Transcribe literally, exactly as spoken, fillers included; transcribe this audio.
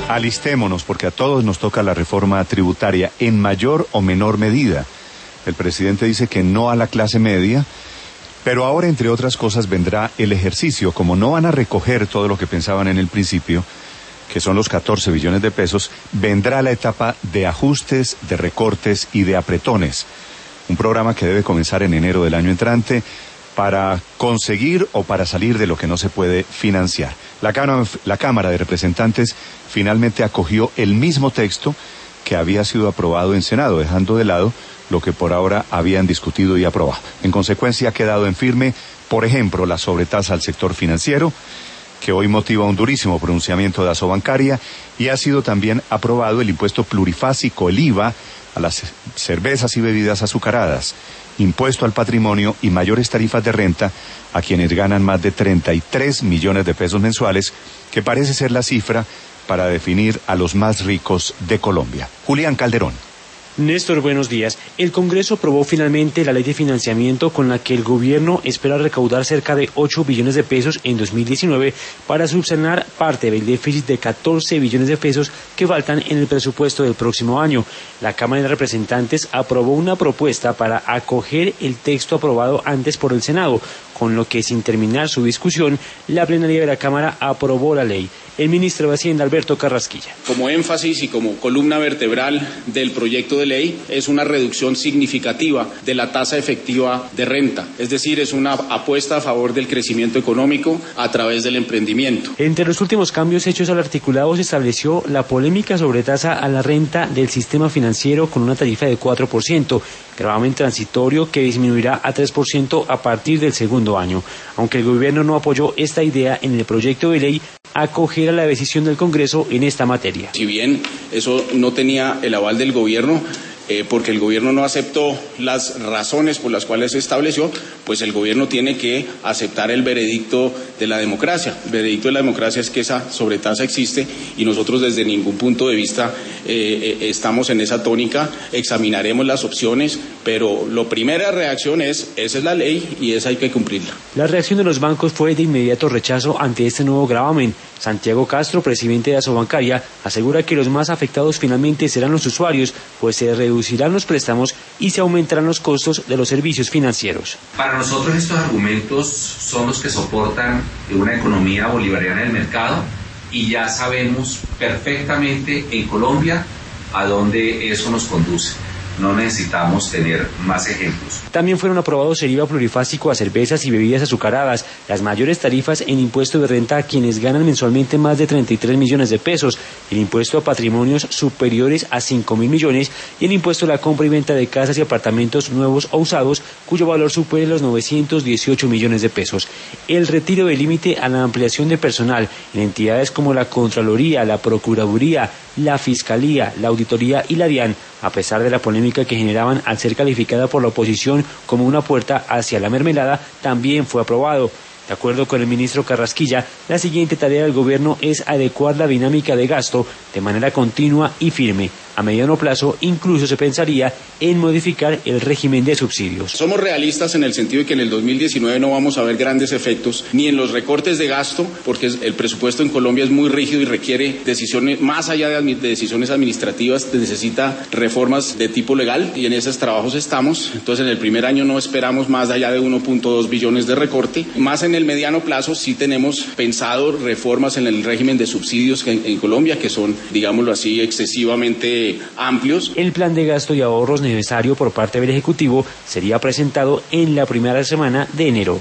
Alistémonos, porque a todos nos toca la reforma tributaria en mayor o menor medida. El presidente dice que no a la clase media, pero ahora, entre otras cosas, vendrá el ejercicio. Como no van a recoger todo lo que pensaban en el principio, que son los catorce billones de pesos, vendrá la etapa de ajustes, de recortes y de apretones. Un programa que debe comenzar en enero del año entrante para conseguir o para salir de lo que no se puede financiar. La Cámara, la Cámara de Representantes finalmente acogió el mismo texto que había sido aprobado en Senado, dejando de lado lo que por ahora habían discutido y aprobado. En consecuencia, ha quedado en firme, por ejemplo, la sobretasa al sector financiero, que hoy motiva un durísimo pronunciamiento de Asobancaria, y ha sido también aprobado el impuesto plurifásico, el I V A, a las cervezas y bebidas azucaradas, impuesto al patrimonio y mayores tarifas de renta a quienes ganan más de treinta y tres millones de pesos mensuales, que parece ser la cifra para definir a los más ricos de Colombia. Julián Calderón. Néstor, buenos días. El Congreso aprobó finalmente la ley de financiamiento con la que el gobierno espera recaudar cerca de ocho billones de pesos en dos mil diecinueve para subsanar parte del déficit de catorce billones de pesos que faltan en el presupuesto del próximo año. La Cámara de Representantes aprobó una propuesta para acoger el texto aprobado antes por el Senado, con lo que, sin terminar su discusión, la plenaria de la Cámara aprobó la ley. El ministro de Hacienda, Alberto Carrasquilla. Como énfasis y como columna vertebral del proyecto de ley es una reducción significativa de la tasa efectiva de renta, es decir, es una apuesta a favor del crecimiento económico a través del emprendimiento. Entre los últimos cambios hechos al articulado se estableció la polémica sobretasa a la renta del sistema financiero con una tarifa de cuatro por ciento, gravamen transitorio que disminuirá a tres por ciento a partir del segundo año. Aunque el gobierno no apoyó esta idea en el proyecto de ley, acogerá la decisión del Congreso en esta materia. Si bien eso no tenía el aval del gobierno, eh, porque el gobierno no aceptó las razones por las cuales se estableció, pues el gobierno tiene que aceptar el veredicto de la democracia. El veredicto de la democracia es que esa sobretasa existe y nosotros desde ningún punto de vista eh, eh, estamos en esa tónica, examinaremos las opciones, pero la primera reacción es, esa es la ley y esa hay que cumplirla. La reacción de los bancos fue de inmediato rechazo ante este nuevo gravamen. Santiago Castro, presidente de Asobancaria, asegura que los más afectados finalmente serán los usuarios, pues se reducirán los préstamos y se aumentarán los costos de los servicios financieros. Para nosotros estos argumentos son los que soportan una economía bolivariana del mercado y ya sabemos perfectamente en Colombia a dónde eso nos conduce. No necesitamos tener más ejemplos. También fueron aprobados el I V A plurifásico a cervezas y bebidas azucaradas, las mayores tarifas en impuesto de renta a quienes ganan mensualmente más de treinta y tres millones de pesos, el impuesto a patrimonios superiores a cinco mil millones y el impuesto a la compra y venta de casas y apartamentos nuevos o usados cuyo valor supere los novecientos dieciocho millones de pesos. El retiro del límite a la ampliación de personal en entidades como la Contraloría, la Procuraduría, la Fiscalía, la Auditoría y la DIAN, a pesar de la polémica que generaban al ser calificada por la oposición como una puerta hacia la mermelada, también fue aprobado. De acuerdo con el ministro Carrasquilla, la siguiente tarea del gobierno es adecuar la dinámica de gasto de manera continua y firme. A mediano plazo, incluso se pensaría en modificar el régimen de subsidios. Somos realistas en el sentido de que en el dos mil diecinueve no vamos a ver grandes efectos, ni en los recortes de gasto, porque el presupuesto en Colombia es muy rígido y requiere decisiones, más allá de, de decisiones administrativas, necesita reformas de tipo legal, y en esos trabajos estamos. Entonces, en el primer año no esperamos más allá de uno punto dos billones de recorte. Más en el mediano plazo sí tenemos pensado reformas en el régimen de subsidios en, en Colombia, que son, digámoslo así, excesivamente amplios. El plan de gasto y ahorros necesario por parte del Ejecutivo sería presentado en la primera semana de enero.